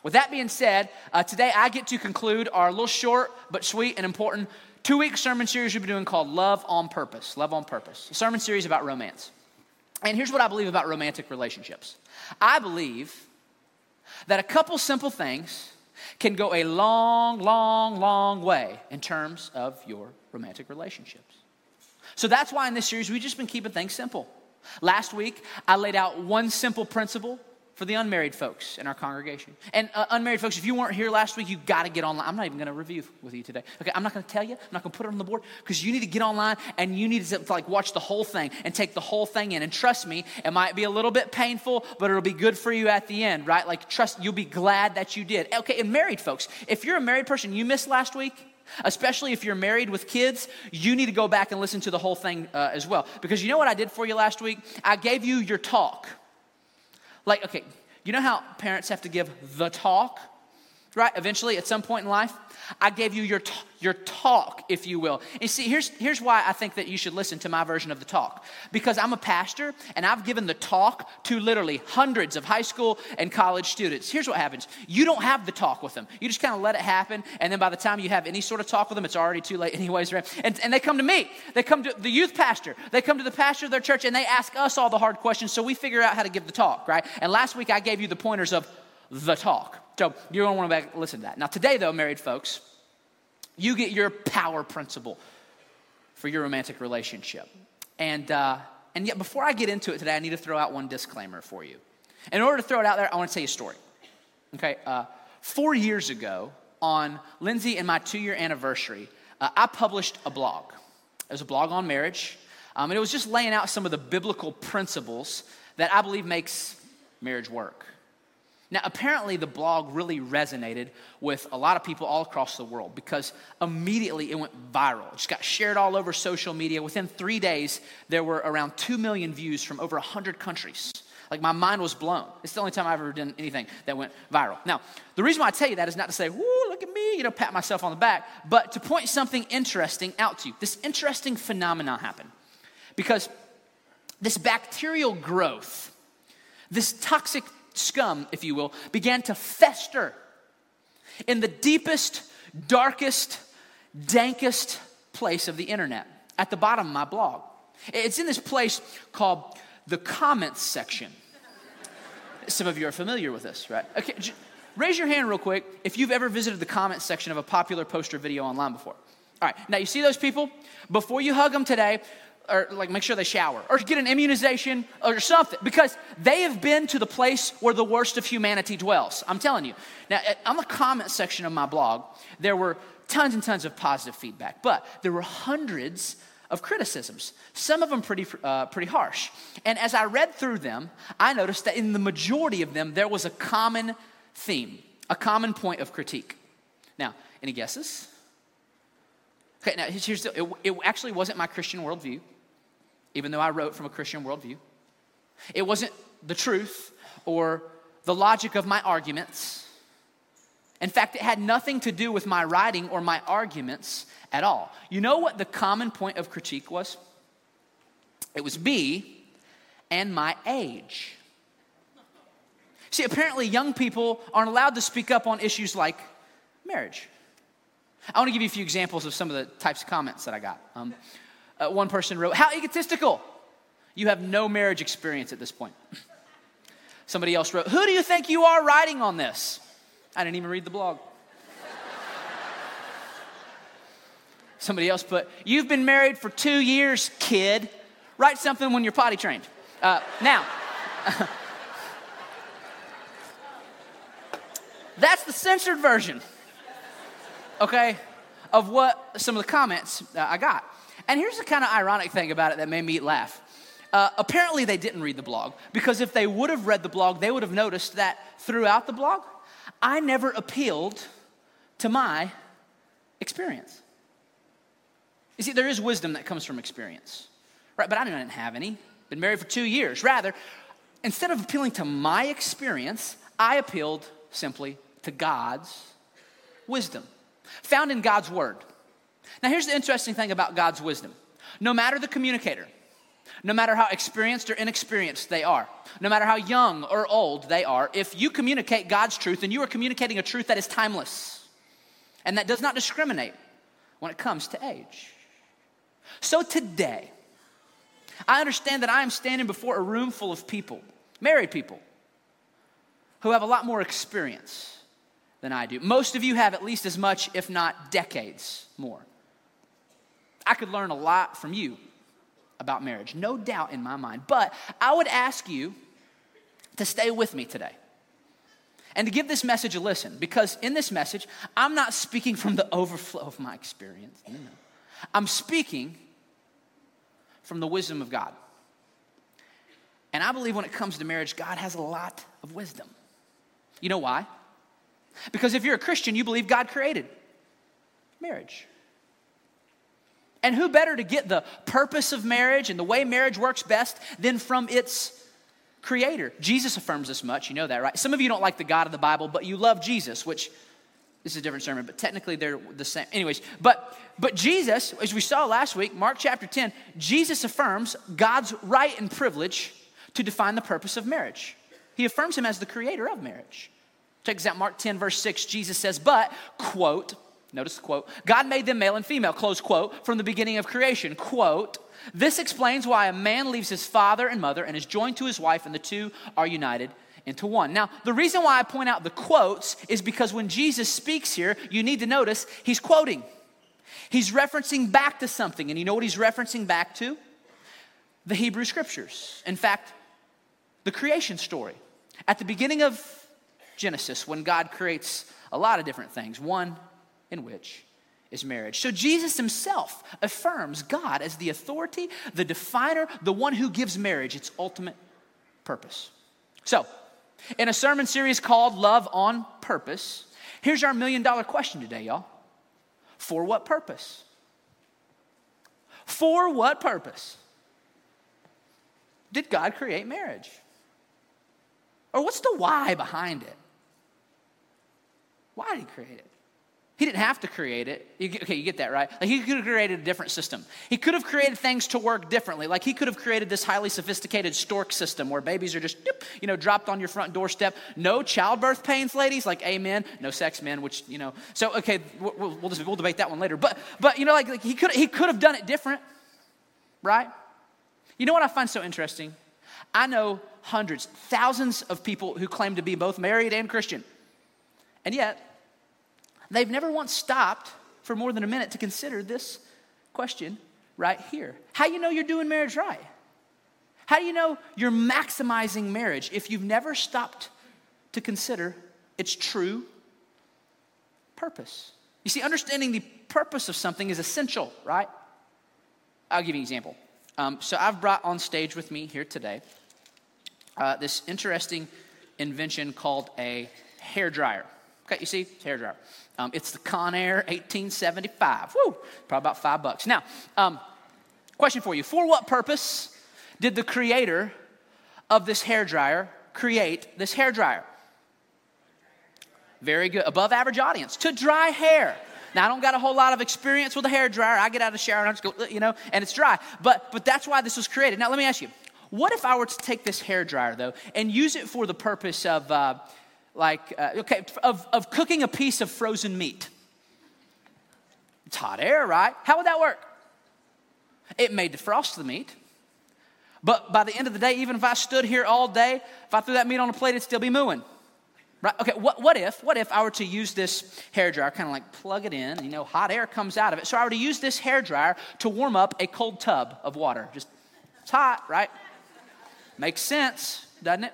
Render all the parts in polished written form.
With that being said, today I get to conclude our little short but sweet and important 2-week sermon series we've been doing called Love on Purpose. Love on Purpose. A sermon series about romance. And here's what I believe about romantic relationships. I believe that a couple simple things can go a long, long, long way in terms of your romantic relationships. So that's why in this series we've just been keeping things simple. Last week, I laid out one simple principle for the unmarried folks in our congregation. And unmarried folks, if you weren't here last week, you got to get online. I'm not even going to review with you today. Okay, I'm not going to tell you. I'm not going to put it on the board because you need to get online and you need to watch the whole thing and take the whole thing in. And trust me, it might be a little bit painful, but it'll be good for you at the end, right? You'll be glad that you did. Okay, and married folks, if you're a married person, you missed last week, especially if you're married with kids, you need to go back and listen to the whole thing as well. Because you know what I did for you last week? I gave you your talk. Okay, you know how parents have to give the talk, right? Eventually, at some point in life, I gave you your talk, if you will. And see, here's why I think that you should listen to my version of the talk. Because I'm a pastor, and I've given the talk to literally hundreds of high school and college students. Here's what happens. You don't have the talk with them. You just kind of let it happen, and then by the time you have any sort of talk with them, it's already too late anyways, right? And they come to me. They come to the youth pastor. They come to the pastor of their church, and they ask us all the hard questions, so we figure out how to give the talk, right? And last week, I gave you the pointers of the talk. So you're going to want to listen to that. Now today though, married folks, you get your power principle for your romantic relationship. And yet before I get into it today, I need to throw out one disclaimer for you. In order to throw it out there, I want to tell you a story. Okay, 4 years ago on Lindsay and my 2-year anniversary, I published a blog. It was a blog on marriage. And it was just laying out some of the biblical principles that I believe makes marriage work. Now, apparently the blog really resonated with a lot of people all across the world because immediately it went viral. It just got shared all over social media. Within 3 days, there were around 2 million views from over 100 countries. My mind was blown. It's the only time I've ever done anything that went viral. Now, the reason why I tell you that is not to say, woo, look at me, pat myself on the back, but to point something interesting out to you. This interesting phenomenon happened because this bacterial growth, this toxic scum, if you will, began to fester in the deepest, darkest, dankest place of the internet, at the bottom of my blog. It's in this place called the comments section. Some of you are familiar with this, right? Okay, raise your hand real quick if you've ever visited the comments section of a popular post or video online before. All right, now you see those people? Before you hug them today, or make sure they shower, or get an immunization, or something, because they have been to the place where the worst of humanity dwells. I'm telling you. Now, on the comment section of my blog, there were tons and tons of positive feedback, but there were hundreds of criticisms, some of them pretty harsh. And as I read through them, I noticed that in the majority of them, there was a common theme, a common point of critique. Now, any guesses? Okay, now it actually wasn't my Christian worldview, even though I wrote from a Christian worldview. It wasn't the truth or the logic of my arguments. In fact, it had nothing to do with my writing or my arguments at all. You know what the common point of critique was? It was me and my age. See, apparently young people aren't allowed to speak up on issues like marriage. I want to give you a few examples of some of the types of comments that I got. One person wrote, "How egotistical. You have no marriage experience at this point." Somebody else wrote, "Who do you think you are writing on this?" I didn't even read the blog. Somebody else put, "You've been married for 2 years, kid. Write something when you're potty trained." Now, that's the censored version, okay, of what some of the comments I got. And here's the kind of ironic thing about it that made me laugh. Apparently they didn't read the blog, because if they would have read the blog, they would have noticed that throughout the blog, I never appealed to my experience. You see, there is wisdom that comes from experience, right? But I didn't have any. Been married for 2 years. Rather, instead of appealing to my experience, I appealed simply to God's wisdom, found in God's word. Now, here's the interesting thing about God's wisdom. No matter the communicator, no matter how experienced or inexperienced they are, no matter how young or old they are, if you communicate God's truth, then you are communicating a truth that is timeless and that does not discriminate when it comes to age. So today, I understand that I am standing before a room full of people, married people, who have a lot more experience than I do. Most of you have at least as much, if not decades more. I could learn a lot from you about marriage, no doubt in my mind. But I would ask you to stay with me today and to give this message a listen, because in this message, I'm not speaking from the overflow of my experience. No. I'm speaking from the wisdom of God. And I believe when it comes to marriage, God has a lot of wisdom. You know why? Because if you're a Christian, you believe God created marriage. And who better to get the purpose of marriage and the way marriage works best than from its creator? Jesus affirms this much, you know that, right? Some of you don't like the God of the Bible, but you love Jesus, which this is a different sermon, but technically they're the same. Anyways, but Jesus, as we saw last week, Mark chapter 10, Jesus affirms God's right and privilege to define the purpose of marriage. He affirms him as the creator of marriage. Check this out, Mark 10, verse 6, Jesus says, but, quote, notice the quote, God made them male and female, close quote, from the beginning of creation, quote, this explains why a man leaves his father and mother and is joined to his wife, and the two are united into one. Now, the reason why I point out the quotes is because when Jesus speaks here, you need to notice he's quoting. He's referencing back to something, and you know what he's referencing back to? The Hebrew Scriptures. In fact, the creation story. At the beginning of Genesis, when God creates a lot of different things, one in which is marriage. So Jesus himself affirms God as the authority, the definer, the one who gives marriage its ultimate purpose. So, in a sermon series called Love on Purpose, here's our $1 million question today, y'all. For what purpose? For what purpose did God create marriage? Or what's the why behind it? Why did he create it? He didn't have to create it. You get that, right? Like he could have created a different system. He could have created things to work differently. Like he could have created this highly sophisticated stork system where babies are just, dropped on your front doorstep. No childbirth pains, ladies, like amen. No sex, men, which, So, okay, we'll debate that one later. But he could have done it different, right? You know what I find so interesting? I know hundreds, thousands of people who claim to be both married and Christian. And yet, they've never once stopped for more than a minute to consider this question right here. How do you know you're doing marriage right? How do you know you're maximizing marriage if you've never stopped to consider its true purpose? You see, understanding the purpose of something is essential, right? I'll give you an example. So I've brought on stage with me here today this interesting invention called a hairdryer. Okay, you see, it's a hairdryer. It's the Conair 1875. Woo, probably about $5. Now, question for you. For what purpose did the creator of this hairdryer create this hairdryer? Very good. Above average audience. To dry hair. Now, I don't got a whole lot of experience with a hairdryer. I get out of the shower and I just go, and it's dry. But that's why this was created. Now, let me ask you. What if I were to take this hairdryer, though, and use it for the purpose of... of cooking a piece of frozen meat? It's hot air, right? How would that work? It may defrost the meat. But by the end of the day, even if I stood here all day, if I threw that meat on a plate, it'd still be mooing. Right? Okay, what if I were to use this hairdryer, kind of like plug it in, hot air comes out of it. So I were to use this hairdryer to warm up a cold tub of water. It's hot, right? Makes sense, doesn't it?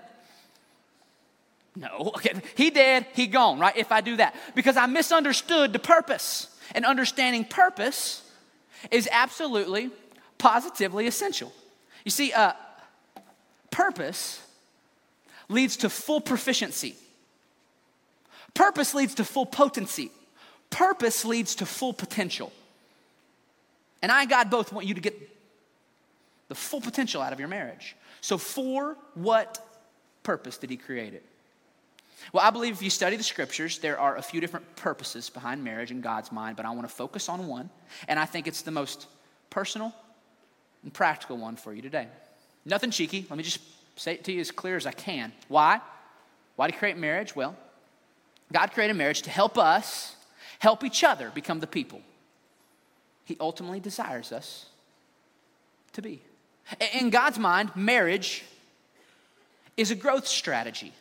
No, okay, he dead, he gone, right? If I do that. Because I misunderstood the purpose. And understanding purpose is absolutely, positively essential. You see, purpose leads to full proficiency. Purpose leads to full potency. Purpose leads to full potential. And God both want you to get the full potential out of your marriage. So for what purpose did he create it? Well, I believe if you study the scriptures, there are a few different purposes behind marriage in God's mind, but I want to focus on one, and I think it's the most personal and practical one for you today. Nothing cheeky. Let me just say it to you as clear as I can. Why? Why did he create marriage? Well, God created marriage to help us help each other become the people he ultimately desires us to be. In God's mind, marriage is a growth strategy.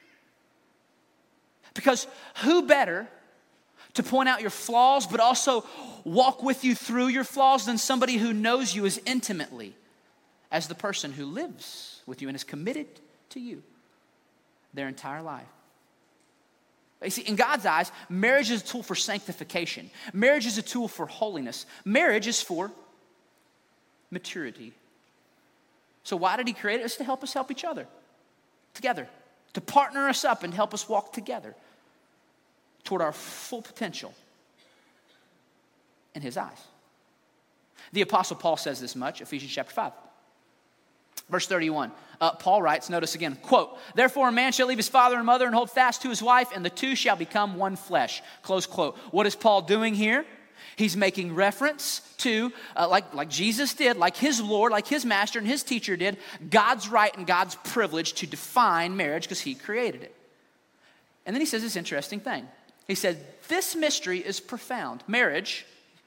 Because who better to point out your flaws, but also walk with you through your flaws than somebody who knows you as intimately as the person who lives with you and is committed to you their entire life. You see, in God's eyes, marriage is a tool for sanctification. Marriage is a tool for holiness. Marriage is for maturity. So why did he create it? It's to help us help each other together, to partner us up and help us walk together toward our full potential in his eyes. The Apostle Paul says this much, Ephesians chapter 5. Verse 31, Paul writes, notice again, quote, "Therefore a man shall leave his father and mother and hold fast to his wife, and the two shall become one flesh." Close quote. What is Paul doing here? He's making reference to, like Jesus did, like his Lord, like his master and his teacher did, God's right and God's privilege to define marriage because he created it. And then he says this interesting thing. He said, this mystery is profound. Marriage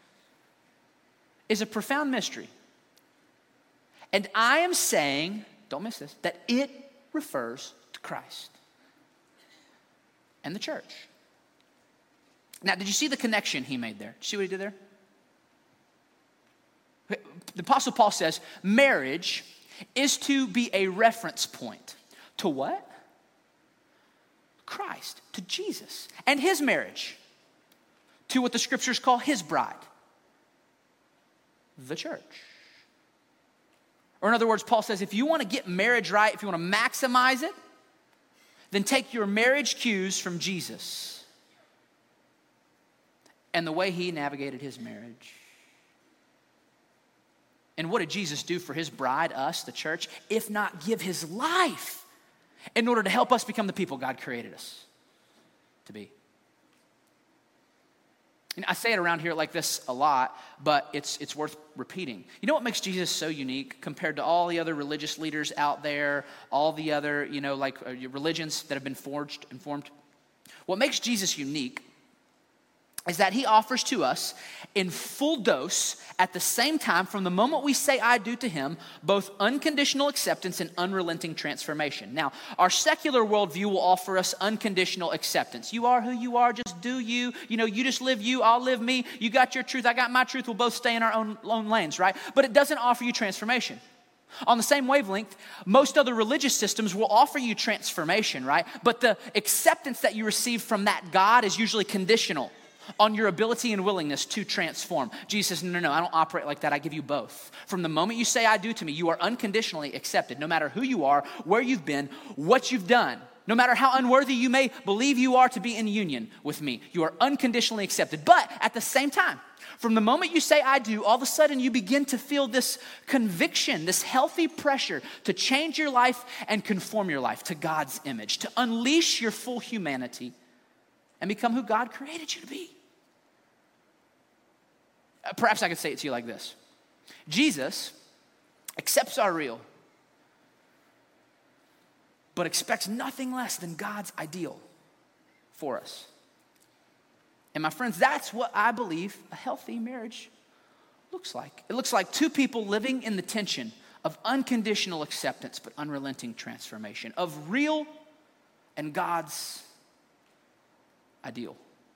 is a profound mystery. And I am saying, don't miss this, that it refers to Christ and the church. Now, did you see the connection he made there? Did you see what he did there? The Apostle Paul says, marriage is to be a reference point. To what? Christ, to Jesus, and his marriage, to what the scriptures call his bride, the church. Or in other words, Paul says, if you want to get marriage right, if you want to maximize it, then take your marriage cues from Jesus and the way he navigated his marriage. And what did Jesus do for his bride, us, the church, if not give his life in order to help us become the people God created us to be? And I say it around here like this a lot, but it's worth repeating. You know what makes Jesus so unique compared to all the other religious leaders out there, all the other, religions that have been forged and formed? What makes Jesus unique is that he offers to us in full dose at the same time, from the moment we say I do to him, both unconditional acceptance and unrelenting transformation. Now, our secular worldview will offer us unconditional acceptance. You are who you are, just do you. You just live you, I'll live me. You got your truth, I got my truth. We'll both stay in our own lanes, right? But it doesn't offer you transformation. On the same wavelength, most other religious systems will offer you transformation, right? But the acceptance that you receive from that God is usually conditional on your ability and willingness to transform. Jesus says, no, I don't operate like that. I give you both. From the moment you say I do to me, you are unconditionally accepted, no matter who you are, where you've been, what you've done. No matter how unworthy you may believe you are to be in union with me, you are unconditionally accepted. But at the same time, from the moment you say I do, all of a sudden you begin to feel this conviction, this healthy pressure to change your life and conform your life to God's image, to unleash your full humanity and become who God created you to be. Perhaps I could say it to you like this. Jesus accepts our real, but expects nothing less than God's ideal for us. And my friends, that's what I believe a healthy marriage looks like. It looks like two people living in the tension of unconditional acceptance but unrelenting transformation, of real and God's ideal.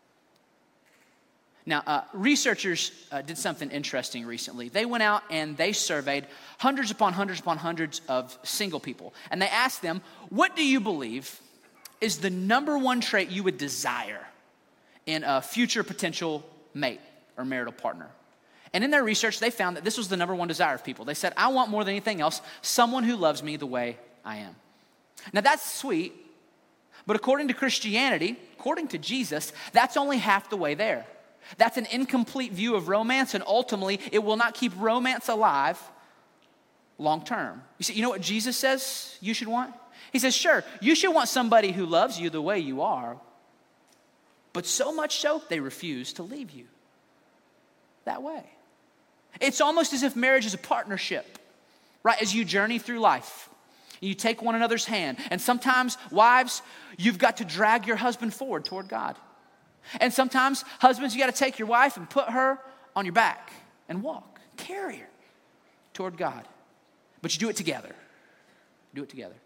Now, researchers did something interesting recently. They went out and they surveyed hundreds upon hundreds upon hundreds of single people. And they asked them, what do you believe is the number one trait you would desire in a future potential mate or marital partner? And in their research, they found that this was the number one desire of people. They said, I want more than anything else someone who loves me the way I am. Now, that's sweet, but according to Christianity, according to Jesus, that's only half the way there. That's an incomplete view of romance, and ultimately, it will not keep romance alive long term. You know what Jesus says you should want? He says, sure, you should want somebody who loves you the way you are, but so much so, they refuse to leave you that way. It's almost as if marriage is a partnership, right? As you journey through life, you take one another's hand. And sometimes, wives, you've got to drag your husband forward toward God. And sometimes, husbands, you got to take your wife and put her on your back and walk, carry her toward God. But you do it together. Do it together.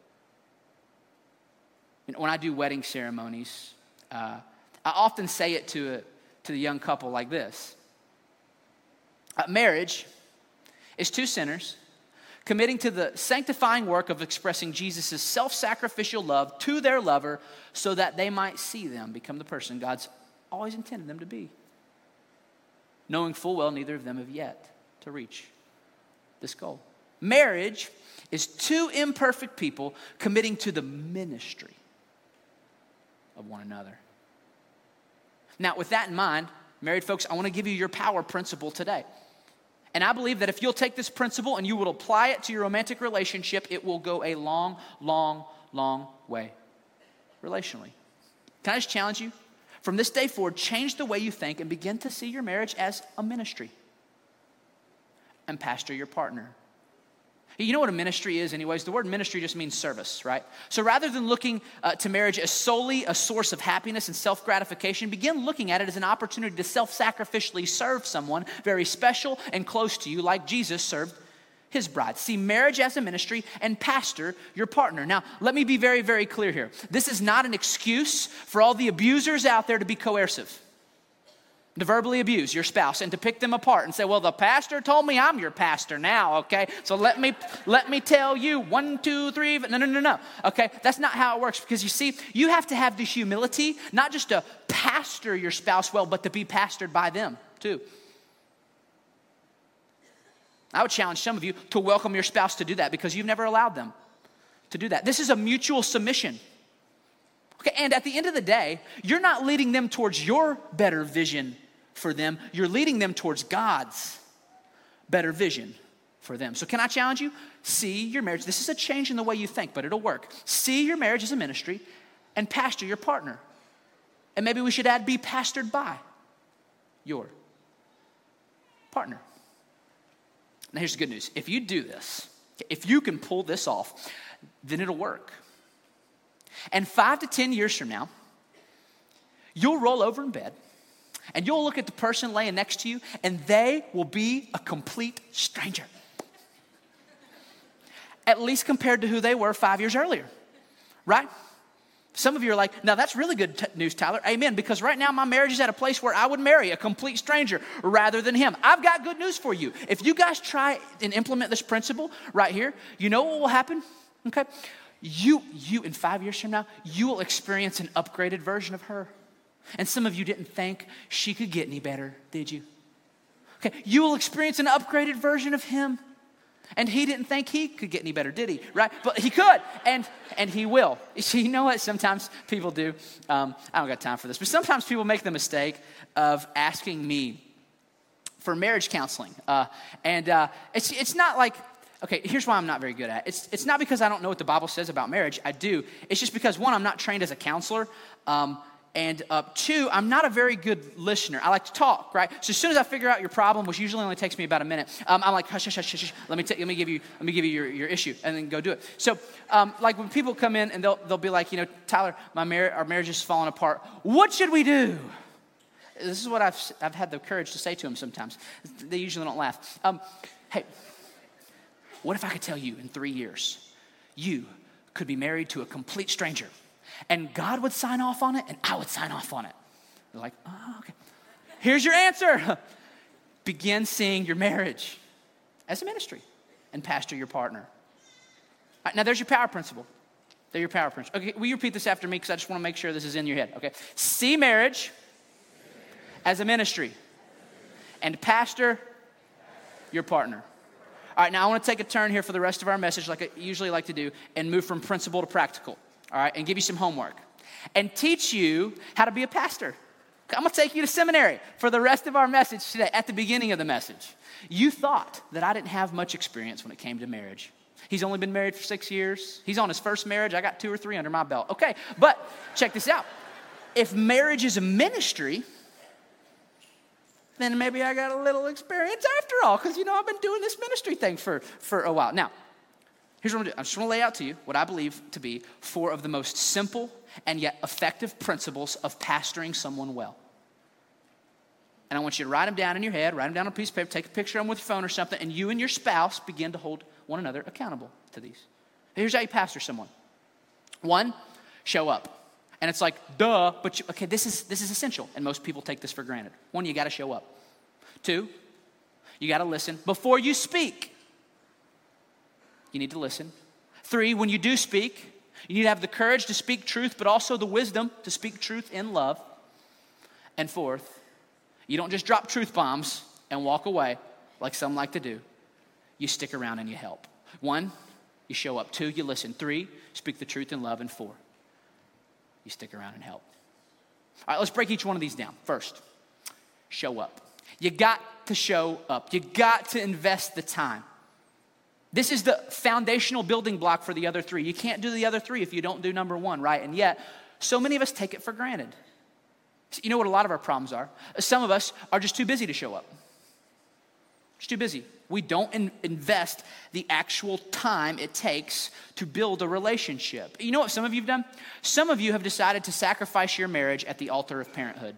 And when I do wedding ceremonies, I often say it to the young couple like this. Marriage is two sinners committing to the sanctifying work of expressing Jesus' self-sacrificial love to their lover so that they might see them become the person God's always intended them to be, knowing full well neither of them have yet to reach this goal. Marriage is two imperfect people committing to the ministry of one another. Now, with that in mind, married folks, I want to give you your power principle today. And I believe that if you'll take this principle and you will apply it to your romantic relationship, it will go a long, long, long way relationally. Can I just challenge you? From this day forward, change the way you think and begin to see your marriage as a ministry. And pastor your partner. You know what a ministry is anyways? The word ministry just means service, right? So rather than looking to marriage as solely a source of happiness and self-gratification, begin looking at it as an opportunity to self-sacrificially serve someone very special and close to you like Jesus served his bride. See marriage as a ministry and pastor your partner. Now, let me be very, very clear here. This is not an excuse for all the abusers out there to be coercive, to verbally abuse your spouse and to pick them apart and say, well, the pastor told me I'm your pastor now, okay? So let me tell you 1, 2, 3, no. Okay, that's not how it works, because you see, you have to have the humility, not just to pastor your spouse well, but to be pastored by them too. I would challenge some of you to welcome your spouse to do that because you've never allowed them to do that. This is a mutual submission. Okay, and at the end of the day, you're not leading them towards your better vision for them. You're leading them towards God's better vision for them. So can I challenge you? See your marriage. This is a change in the way you think, but it'll work. See your marriage as a ministry and pastor your partner. And maybe we should add, be pastored by your partner. Now here's the good news. If you do this, if you can pull this off, then it'll work. And 5 to 10 years from now, you'll roll over in bed and you'll look at the person laying next to you and they will be a complete stranger. At least compared to who they were 5 years earlier, right? Some of you are like, now that's really good news, Tyler. Amen. Because right now my marriage is at a place where I would marry a complete stranger rather than him. I've got good news for you. If you guys try and implement this principle right here, you know what will happen? Okay. You in 5 years from now, you will experience an upgraded version of her. And some of you didn't think she could get any better, did you? Okay. You will experience an upgraded version of him. And he didn't think he could get any better, did he? Right? But he could, and he will. You know what sometimes people do? I don't got time for this, but sometimes people make the mistake of asking me for marriage counseling. It's not like, okay, here's why I'm not very good at it. It's not because I don't know what the Bible says about marriage. I do. It's just because, one, I'm not trained as a counselor. And 2, I'm not a very good listener. I like to talk, right? So as soon as I figure out your problem, which usually only takes me about a minute, I'm like, hush. Let me give you your issue, and then go do it. So, like when people come in and they'll be like, Tyler, our marriage is falling apart. What should we do? This is what I've had the courage to say to them sometimes. They usually don't laugh. Hey, what if I could tell you in 3 years, you could be married to a complete stranger? And God would sign off on it, and I would sign off on it. They're like, oh, okay. Here's your answer. Begin seeing your marriage as a ministry and pastor your partner. All right, now, there's your power principle. There's your power principle. Okay, will you repeat this after me? Because I just want to make sure this is in your head. Okay, see marriage as a ministry and pastor your partner. All right, now I want to take a turn here for the rest of our message, like I usually like to do, and move from principle to practical. All right, and give you some homework and teach you how to be a pastor. I'm going to take you to seminary for the rest of our message today. At the beginning of the message, you thought that I didn't have much experience when it came to marriage. He's only been married for 6 years. He's on his first marriage. I got 2 or 3 under my belt. Okay, but check this out. If marriage is a ministry, then maybe I got a little experience after all, because, I've been doing this ministry thing for a while. Now, here's what I'm going to do. I just want to lay out to you what I believe to be 4 of the most simple and yet effective principles of pastoring someone well. And I want you to write them down in your head, write them down on a piece of paper, take a picture of them with your phone or something, and you and your spouse begin to hold one another accountable to these. Here's how you pastor someone. 1, show up. And it's like, duh, but this is essential, and most people take this for granted. 1, you got to show up. 2, you got to listen before you speak. You need to listen. 3, when you do speak, you need to have the courage to speak truth, but also the wisdom to speak truth in love. And 4th, you don't just drop truth bombs and walk away like some like to do. You stick around and you help. 1, you show up. 2, you listen. 3, speak the truth in love. And 4, you stick around and help. All right, let's break each one of these down. First, show up. You got to show up. You got to invest the time. This is the foundational building block for the other 3. You can't do the other 3 if you don't do number 1, right? And yet, so many of us take it for granted. You know what a lot of our problems are? Some of us are just too busy to show up. Just too busy. We don't invest the actual time it takes to build a relationship. You know what some of you have done? Some of you have decided to sacrifice your marriage at the altar of parenthood.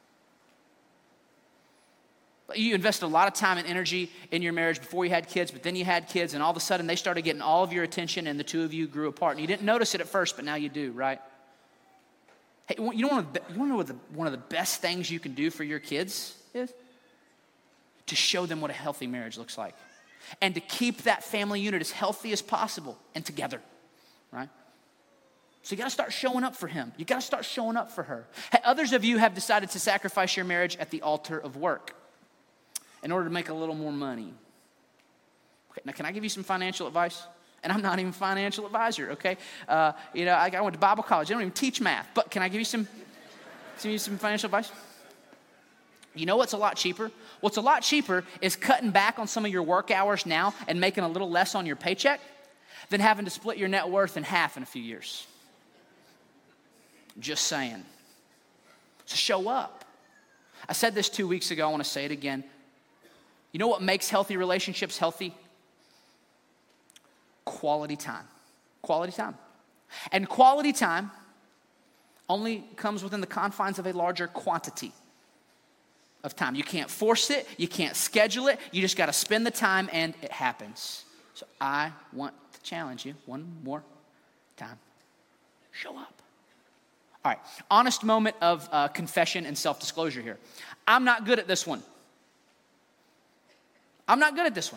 You invested a lot of time and energy in your marriage before you had kids, but then you had kids, and all of a sudden they started getting all of your attention, and the 2 of you grew apart. And you didn't notice it at first, but now you do, right? Hey, you want to know what one of the best things you can do for your kids is? To show them what a healthy marriage looks like. And to keep that family unit as healthy as possible and together, right? So you got to start showing up for him. You got to start showing up for her. Hey, others of you have decided to sacrifice your marriage at the altar of work in order to make a little more money. Okay, now, can I give you some financial advice? And I'm not even a financial advisor, okay? I went to Bible college. They don't even teach math. But can I give you some financial advice? You know what's a lot cheaper? What's a lot cheaper is cutting back on some of your work hours now and making a little less on your paycheck than having to split your net worth in half in a few years. Just saying. So show up. I said this 2 weeks ago. I want to say it again. You know what makes healthy relationships healthy? Quality time. Quality time. And quality time only comes within the confines of a larger quantity of time. You can't force it. You can't schedule it. You just got to spend the time, and it happens. So I want to challenge you one more time. Show up. All right. Honest moment of confession and self-disclosure here. I'm not good at this one. I'm not good at this one.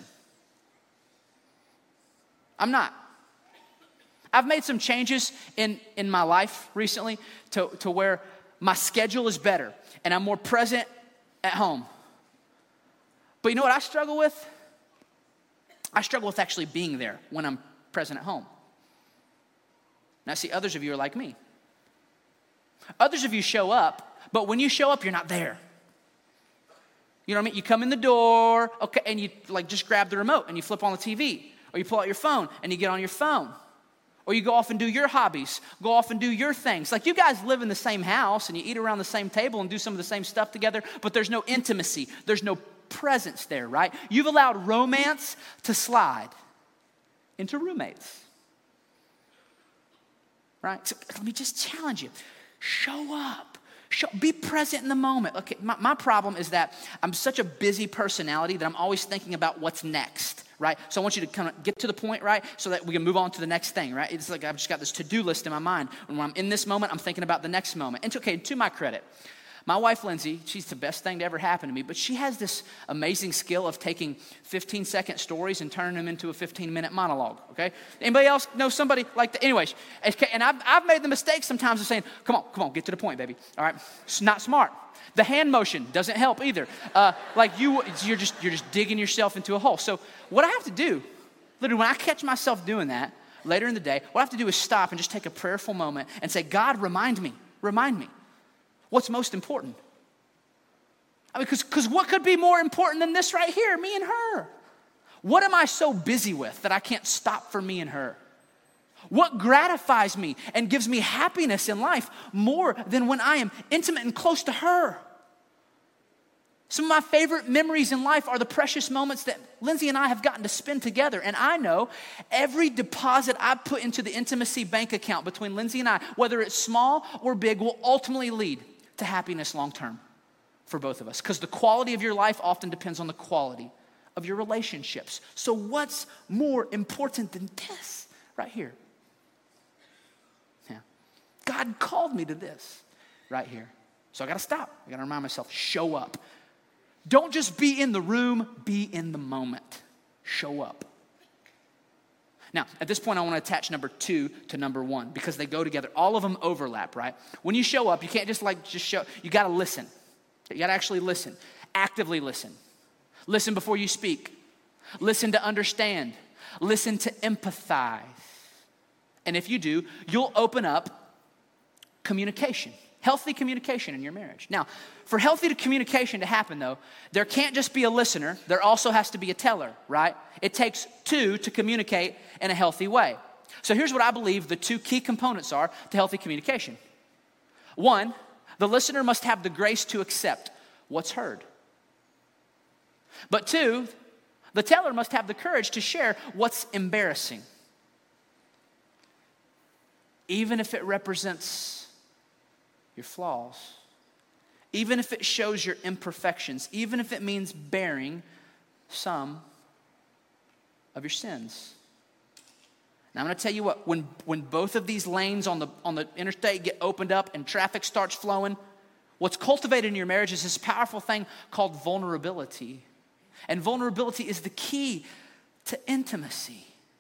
I'm not. I've made some changes in my life recently to where my schedule is better and I'm more present at home. But you know what I struggle with? I struggle with actually being there when I'm present at home. Now, see, others of you are like me. Others of you show up, but when you show up, you're not there. You know what I mean? You come in the door, okay, and you just grab the remote and you flip on the TV, or you pull out your phone and you get on your phone, or you go off and do your hobbies, go off and do your things. Like, you guys live in the same house and you eat around the same table and do some of the same stuff together, but there's no intimacy. There's no presence there, right? You've allowed romance to slide into roommates, right? So let me just challenge you. Show up. Be present in the moment. Okay, my problem is that I'm such a busy personality that I'm always thinking about what's next, right? So I want you to kind of get to the point, right? So that we can move on to the next thing, right? It's like I've just got this to-do list in my mind. And when I'm in this moment, I'm thinking about the next moment. And okay, to my credit, my wife, Lindsay, she's the best thing to ever happen to me, but she has this amazing skill of taking 15-second stories and turning them into a 15-minute monologue, okay? Anybody else know somebody like that? Anyways, okay, and I've made the mistake sometimes of saying, come on, get to the point, baby, all right? It's not smart. The hand motion doesn't help either. You're just digging yourself into a hole. So what I have to do, literally when I catch myself doing that later in the day, what I have to do is stop and just take a prayerful moment and say, God, remind me. What's most important? I mean, because what could be more important than this right here, me and her? What am I so busy with that I can't stop for me and her? What gratifies me and gives me happiness in life more than when I am intimate and close to her? Some of my favorite memories in life are the precious moments that Lindsay and I have gotten to spend together. And I know every deposit I put into the intimacy bank account between Lindsay and I, whether it's small or big, will ultimately lead to happiness long term for both of us. Because the quality of your life often depends on the quality of your relationships. So what's more important than this right here? Yeah. God called me to this right here. So I got to stop. I got to remind myself, show up. Don't just be in the room, be in the moment. Show up. Now, at this point, I want to attach number 2 to number 1 because they go together. All of them overlap, right? When you show up, you can't just show. You got to listen. You got to actually listen. Actively listen. Listen before you speak. Listen to understand. Listen to empathize. And if you do, you'll open up communication. Healthy communication in your marriage. Now, for healthy communication to happen, though, there can't just be a listener. There also has to be a teller, right? It takes 2 to communicate in a healthy way. So here's what I believe the 2 key components are to healthy communication. 1, the listener must have the grace to accept what's heard. But 2, the teller must have the courage to share what's embarrassing, even if it represents your flaws, even if it shows your imperfections, even if it means bearing some of your sins. Now I'm going to tell you what, when both of these lanes on the interstate get opened up and traffic starts flowing, what's cultivated in your marriage is this powerful thing called vulnerability. And vulnerability is the key to intimacy.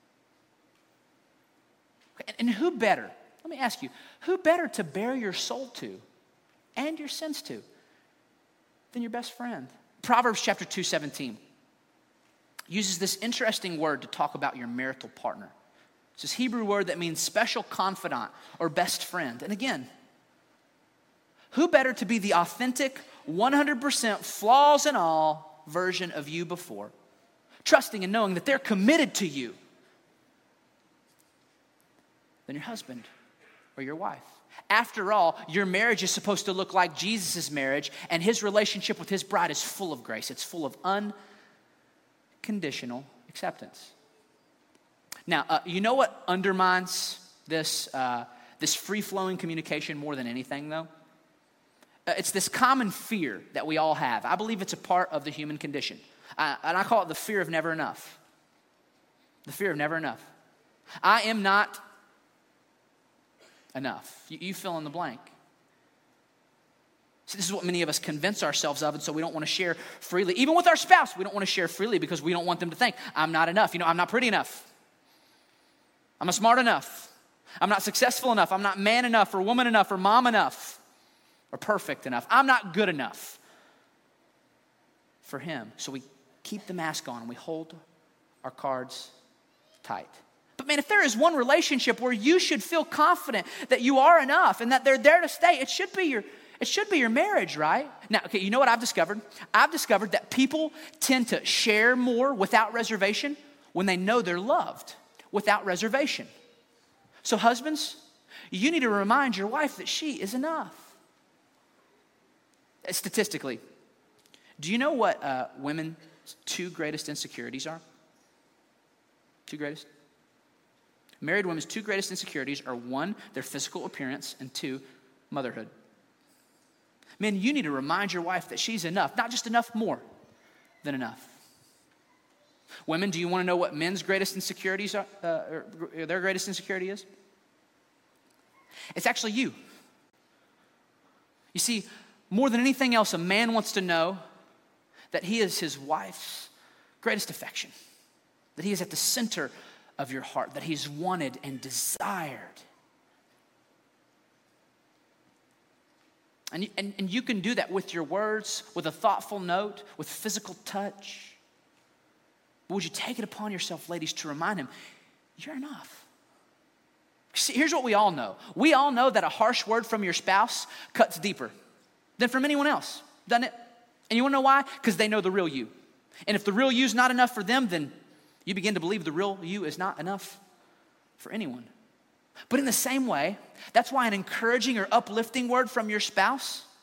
And who better? Let me ask you, who better to bear your soul to and your sins to than your best friend? Proverbs chapter 2:17 uses this interesting word to talk about your marital partner. It's this Hebrew word that means special confidant or best friend. And again, who better to be the authentic, 100% flaws and all version of you before, trusting and knowing that they're committed to you than your husband or your wife. After all, your marriage is supposed to look like Jesus' marriage, and his relationship with his bride is full of grace. It's full of unconditional acceptance. Now, you know what undermines this free-flowing communication more than anything, though? It's this common fear that we all have. I believe it's a part of the human condition. And I call it the fear of never enough. The fear of never enough. I am not enough. You fill in the blank. So this is what many of us convince ourselves of, and so we don't want to share freely. Even with our spouse, we don't want to share freely because we don't want them to think, I'm not enough. I'm not pretty enough. I'm not smart enough. I'm not successful enough. I'm not man enough or woman enough or mom enough or perfect enough. I'm not good enough for him. So we keep the mask on and we hold our cards tight. But man, if there is one relationship where you should feel confident that you are enough and that they're there to stay, it should be your marriage, right? Now, okay, you know what I've discovered? I've discovered that people tend to share more without reservation when they know they're loved without reservation. So husbands, you need to remind your wife that she is enough. Statistically, do you know what women's 2 greatest insecurities are? 2 greatest? Married women's 2 greatest insecurities are 1, their physical appearance, and 2, motherhood. Men, you need to remind your wife that she's enough, not just enough, more than enough. Women, do you want to know what men's greatest insecurities are, or their greatest insecurity is? It's actually you. You see, more than anything else, a man wants to know that he is his wife's greatest affection, that he is at the center of your heart, that he's wanted and desired. And you can do that with your words, with a thoughtful note, with physical touch. But would you take it upon yourself, ladies, to remind him, you're enough. See, here's what we all know. We all know that a harsh word from your spouse cuts deeper than from anyone else, doesn't it? And you want to know why? Because they know the real you. And if the real you's not enough for them, then you begin to believe the real you is not enough for anyone. But in the same way, that's why an encouraging or uplifting word from your spouse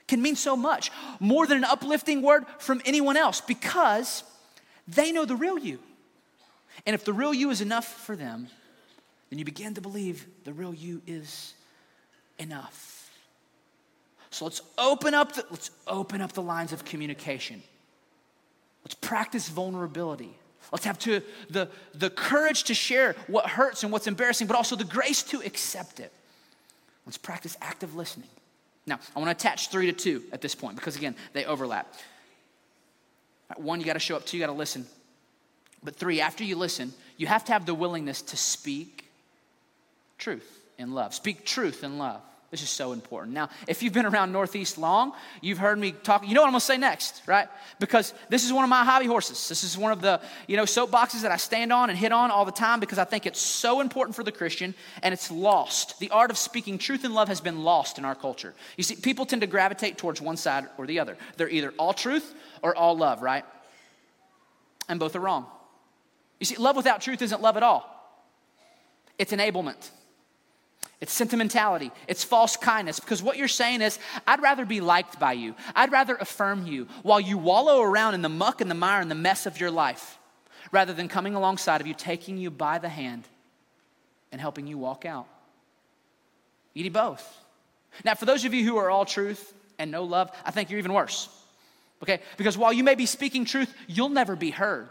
can mean so much, more than an uplifting word from anyone else, because they know the real you. And if the real you is enough for them, then you begin to believe the real you is enough. So let's open up the lines of communication. Let's practice vulnerability. Let's have the courage to share what hurts and what's embarrassing, but also the grace to accept it. Let's practice active listening. Now, I want to attach 3 to 2 at this point because, again, they overlap. Right, 1, you got to show up. 2, you got to listen. But 3, after you listen, you have to have the willingness to speak truth in love. Speak truth in love. This is so important. Now, if you've been around Northeast long, you've heard me talk. You know what I'm going to say next, right? Because this is one of my hobby horses. This is one of the, soapboxes that I stand on and hit on all the time because I think it's so important for the Christian, and it's lost. The art of speaking truth in love has been lost in our culture. You see, people tend to gravitate towards one side or the other. They're either all truth or all love, right? And both are wrong. You see, love without truth isn't love at all. It's enablement. It's sentimentality. It's false kindness. Because what you're saying is, I'd rather be liked by you. I'd rather affirm you while you wallow around in the muck and the mire and the mess of your life, rather than coming alongside of you, taking you by the hand and helping you walk out. You need both. Now, for those of you who are all truth and no love, I think you're even worse. Okay? Because while you may be speaking truth, you'll never be heard.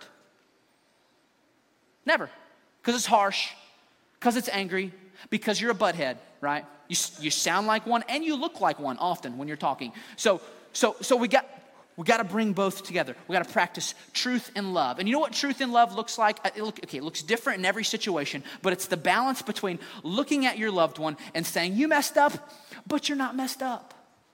Never. Because it's harsh. Because it's angry. Because you're a butthead, right? You sound like one and you look like one often when you're talking. So we got to bring both together. We got to practice truth and love. And you know what truth and love looks like? It looks different in every situation, but it's the balance between looking at your loved one and saying, you messed up, but you're not messed up.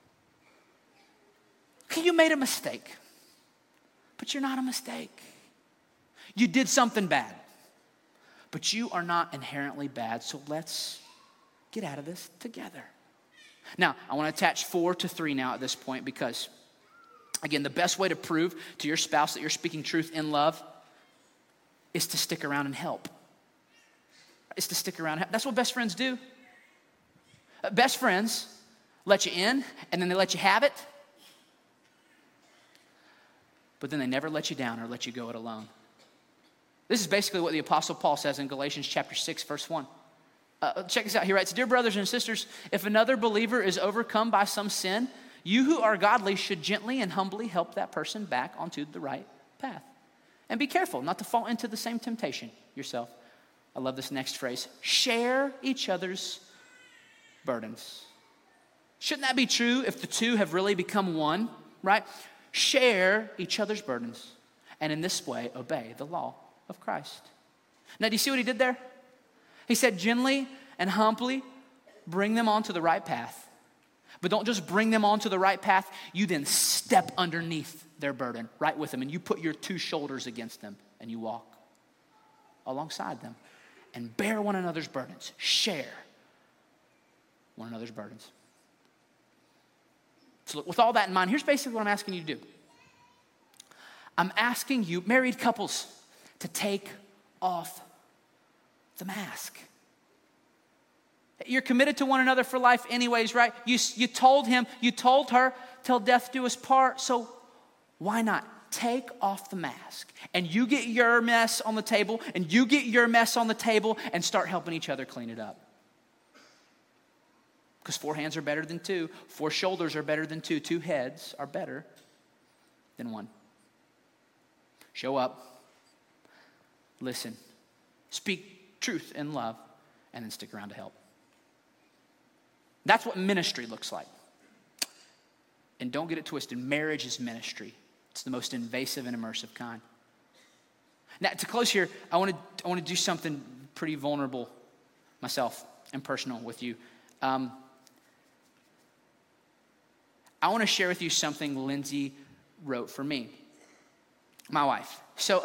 Okay, you made a mistake, but you're not a mistake. You did something bad. But you are not inherently bad, so let's get out of this together. Now, I want to attach 4 to 3 now at this point because, again, the best way to prove to your spouse that you're speaking truth in love is to stick around and help. Is to stick around and help. That's what best friends do. Best friends let you in, and then they let you have it, but then they never let you down or let you go it alone. This is basically what the Apostle Paul says in Galatians chapter 6, verse 1. Check this out. He writes, "Dear brothers and sisters, if another believer is overcome by some sin, you who are godly should gently and humbly help that person back onto the right path. And be careful not to fall into the same temptation yourself." I love this next phrase. Share each other's burdens. Shouldn't that be true if the two have really become one, right? Share each other's burdens, and in this way, obey the law of Christ. Now, do you see what he did there? He said, gently and humbly bring them onto the right path. But don't just bring them onto the right path. You then step underneath their burden right with them, and you put your 2 shoulders against them, and you walk alongside them and bear one another's burdens. Share one another's burdens. So look, with all that in mind, here's basically what I'm asking you to do. I'm asking you, married couples, to take off the mask. You're committed to one another for life anyways, right? You told him, you told her, till death do us part. So why not take off the mask? And you get your mess on the table, and you get your mess on the table, and start helping each other clean it up. Because 4 hands are better than 2. 4 shoulders are better than 2. 2 heads are better than 1. Show up. Listen, speak truth in love, and then stick around to help. That's what ministry looks like. And don't get it twisted, marriage is ministry. It's the most invasive and immersive kind. Now, to close here, I want to do something pretty vulnerable myself and personal with you. I want to share with you something Lindsay wrote for me, my wife. So,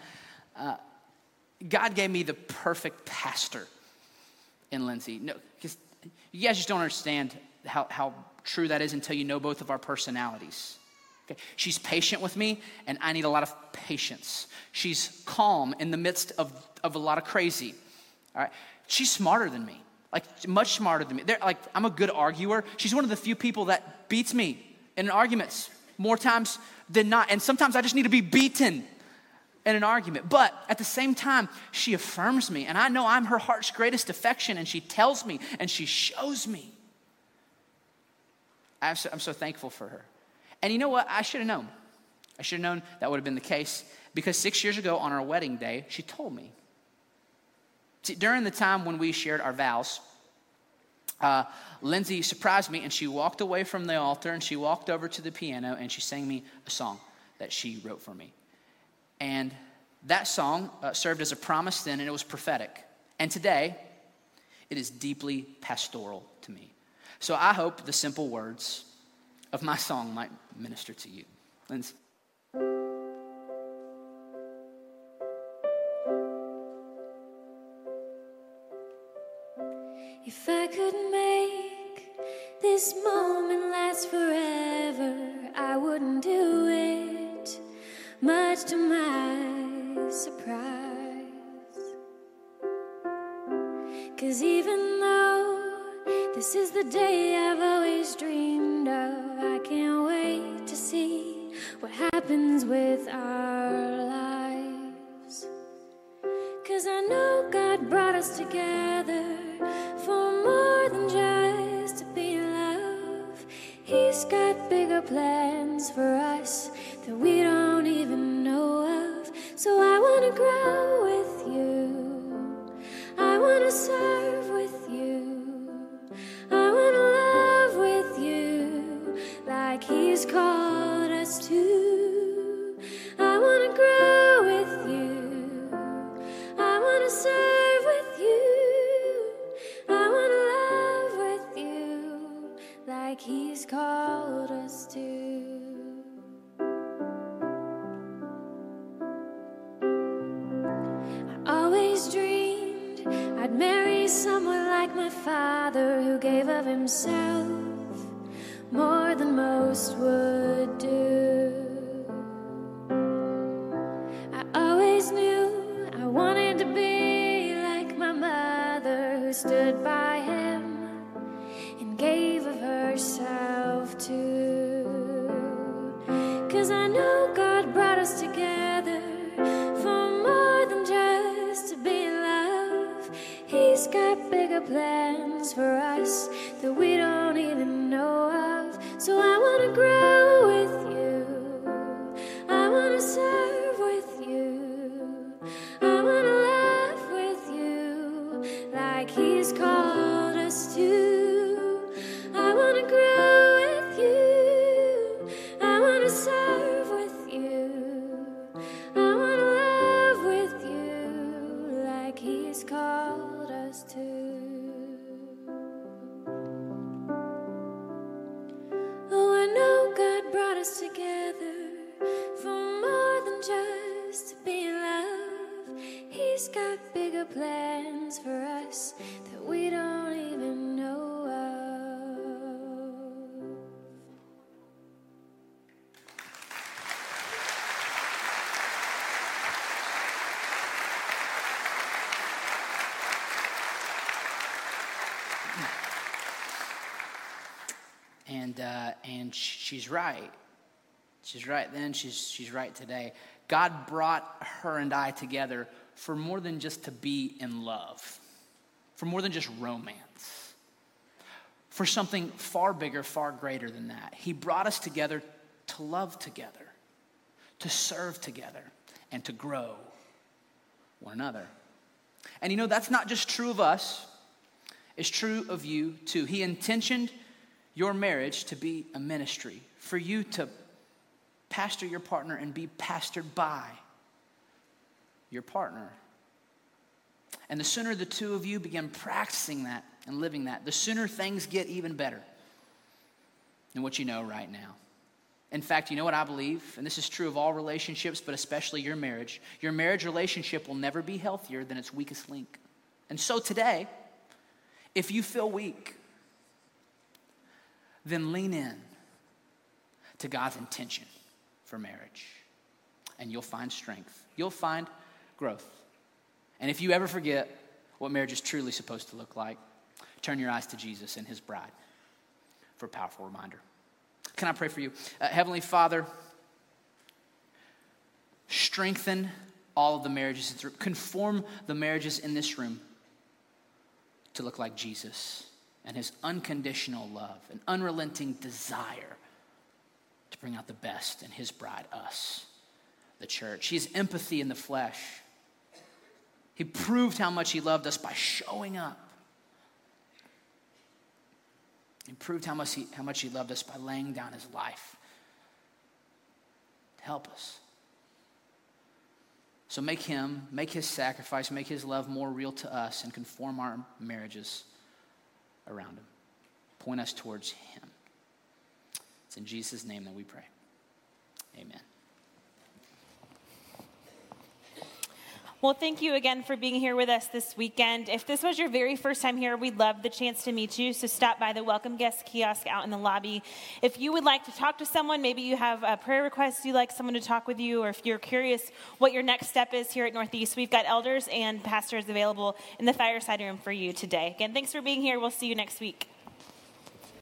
God gave me the perfect pastor in Lindsay. No, because you guys just don't understand how true that is until you know both of our personalities. Okay? She's patient with me, and I need a lot of patience. She's calm in the midst of a lot of crazy. All right? She's smarter than me, like much smarter than me. I'm a good arguer. She's one of the few people that beats me in arguments more times than not. And sometimes I just need to be beaten in an argument. But at the same time, she affirms me. And I know I'm her heart's greatest affection. And she tells me and she shows me. I'm so thankful for her. And you know what? I should have known. I should have known that would have been the case. Because 6 years ago on our wedding day, she told me. See, during the time when we shared our vows, Lindsay surprised me and she walked away from the altar and she walked over to the piano and she sang me a song that she wrote for me. And that song served as a promise then, and it was prophetic. And today, it is deeply pastoral to me. So I hope the simple words of my song might minister to you. Lindsay. If I could make this moment last forever, I wouldn't do it, much to my surprise. 'Cause even though this is the day I've always dreamed of, I can't wait to see what happens with our lives. 'Cause I know God brought us together for more than just to be in love. He's got bigger plans for us that we don't even know of. So I want to grow with you. I want to serve with you. I want to love with you like He's called us to. I want to grow with you. I want to serve with you. I want to love with you like He's called us to. I always dreamed I'd marry someone like my father, who gave of himself more than most would do. I always knew I wanted to be like my mother, who stood by him and gave of herself too. 'Cause I know God brought us together for more than just to be in love. He's got bigger plans for us that we don't even know of. So I want to grow with you. I want to serve with you. I want to laugh with you like He's called us to. I want to grow with you. I want to serve with you. I want to love with you like He's called us to. Oh, I know God brought us together for more than just to be in love. He's got bigger plans for us that we don't even know of. And she's right. She's right then. She's right today. God brought her and I together for more than just to be in love, for more than just romance, for something far bigger, far greater than that. He brought us together to love together, to serve together, and to grow one another. And you know, that's not just true of us. It's true of you too. He intentioned your marriage to be a ministry, for you to pastor your partner and be pastored by your partner. And the sooner the two of you begin practicing that and living that, the sooner things get even better than what you know right now. In fact, you know what I believe, and this is true of all relationships, but especially your marriage. Your marriage relationship will never be healthier than its weakest link. And so today, if you feel weak, then lean in to God's intention for marriage, and you'll find strength. You'll find growth. And if you ever forget what marriage is truly supposed to look like, turn your eyes to Jesus and His bride for a powerful reminder. Can I pray for you? Heavenly Father, strengthen all of the marriages, conform the marriages in this room to look like Jesus and his unconditional love and unrelenting desire to bring out the best in his bride, us, the church. He has empathy in the flesh. He proved how much he loved us by showing up. He proved how much he loved us by laying down his life to help us. So make his sacrifice, make his love more real to us and conform our marriages around him. Point us towards him. It's in Jesus' name that we pray. Amen. Well, thank you again for being here with us this weekend. If this was your very first time here, we'd love the chance to meet you. So stop by the Welcome Guest kiosk out in the lobby. If you would like to talk to someone, maybe you have a prayer request, you'd like someone to talk with you, or if you're curious what your next step is here at Northeast, we've got elders and pastors available in the fireside room for you today. Again, thanks for being here. We'll see you next week.